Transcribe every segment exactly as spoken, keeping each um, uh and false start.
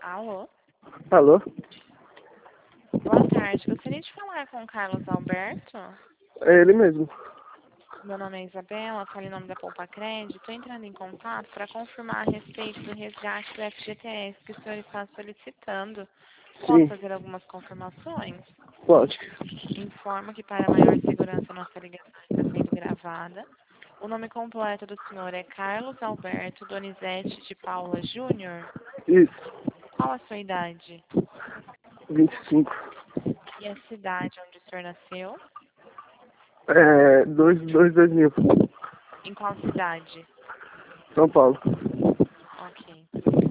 Alô? Alô? Boa tarde. Gostaria de falar com o Carlos Alberto? É ele mesmo. Meu nome é Isabela, falo em nome da Poupa Crédito. Estou entrando em contato para confirmar a respeito do resgate do F G T S que o senhor está solicitando. Posso Sim, fazer algumas confirmações? pode. Informo que para maior segurança nossa ligação está sendo gravada. O nome completo do senhor é Carlos Alberto Donizete de Paula Júnior. Isso, Qual a sua idade? vinte e cinco. E a cidade onde o senhor nasceu? É, dois, dois, dois mil. Em qual cidade? São Paulo. Ok.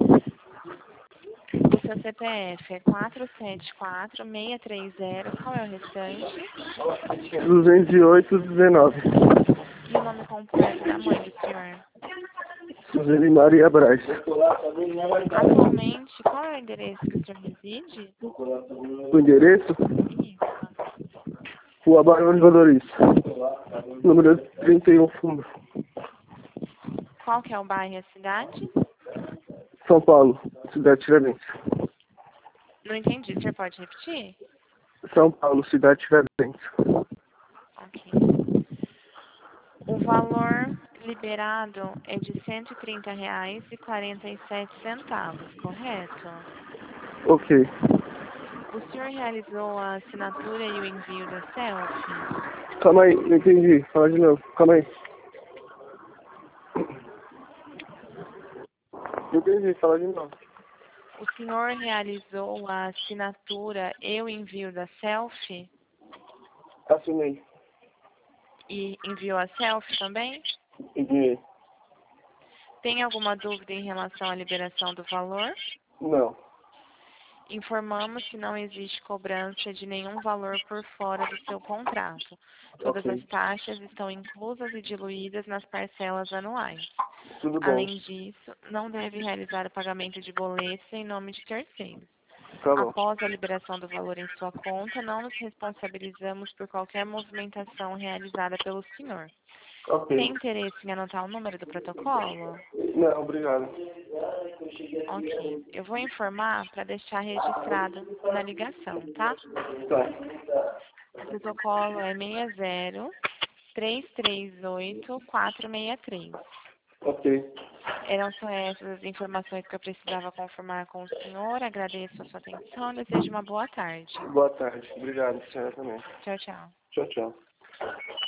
O seu C P F é quatro sete quatro, seis três zero. Qual é o restante? duzentos e oito, dezenove. E o nome completo da mãe do senhor? Suzane Maria Braz. Atualmente, qual é o endereço que o senhor reside? O endereço? Isso. Rua Barão de Valorice. Número trinta e um, Fundo. Qual que é o bairro e a cidade? São Paulo, Cidade Tiradentes. Não entendi. O senhor pode repetir? São Paulo, Cidade Tiradentes. Ok. O valor liberado é de cento e trinta reais e quarenta e sete centavos, correto? Ok. O senhor realizou a assinatura e o envio da selfie? Calma aí, não entendi. Fala de novo. Calma aí. Não entendi, fala de novo. O senhor realizou a assinatura e o envio da selfie? Assinei. E enviou a selfie também? Enviei. Tem alguma dúvida em relação à liberação do valor? Não. Informamos que não existe cobrança de nenhum valor por fora do seu contrato. Todas as Ok. taxas estão inclusas e diluídas nas parcelas anuais. Tudo bom. Além disso, não deve realizar o pagamento de boletos em nome de terceiros. Tá bom. Após a liberação do valor em sua conta, não nos responsabilizamos por qualquer movimentação realizada pelo senhor. Ok. Tem interesse em anotar o número do protocolo? Não, obrigado. Ok. Eu vou informar para deixar registrado na ligação, tá? Tá. O protocolo é seis zero três três oito quatro seis três. Ok. Eram só essas as informações que eu precisava confirmar com o senhor. Agradeço a sua atenção. Desejo uma boa tarde. Boa tarde. Obrigado, senhora também. Tchau, tchau. Tchau, tchau.